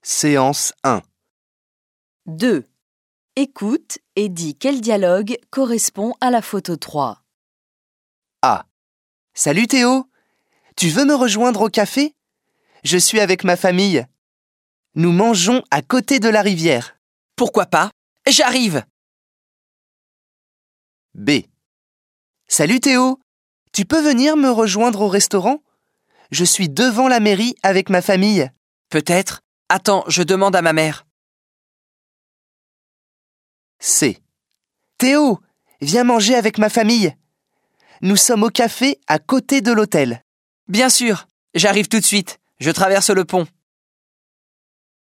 Séance 1. 2. Écoute et dis quel dialogue correspond à la photo 3. A. Salut Théo, tu veux me rejoindre au café? Je suis avec ma famille. Nous mangeons à côté de la rivière. Pourquoi pas? J'arrive! B. Salut Théo, tu peux venir me rejoindre au restaurant? Je suis devant la mairie avec ma famille. Peut-être. Attends, je demande à ma mère. C. Théo, viens manger avec ma famille. Nous sommes au café à côté de l'hôtel. Bien sûr, j'arrive tout de suite. Je traverse le pont.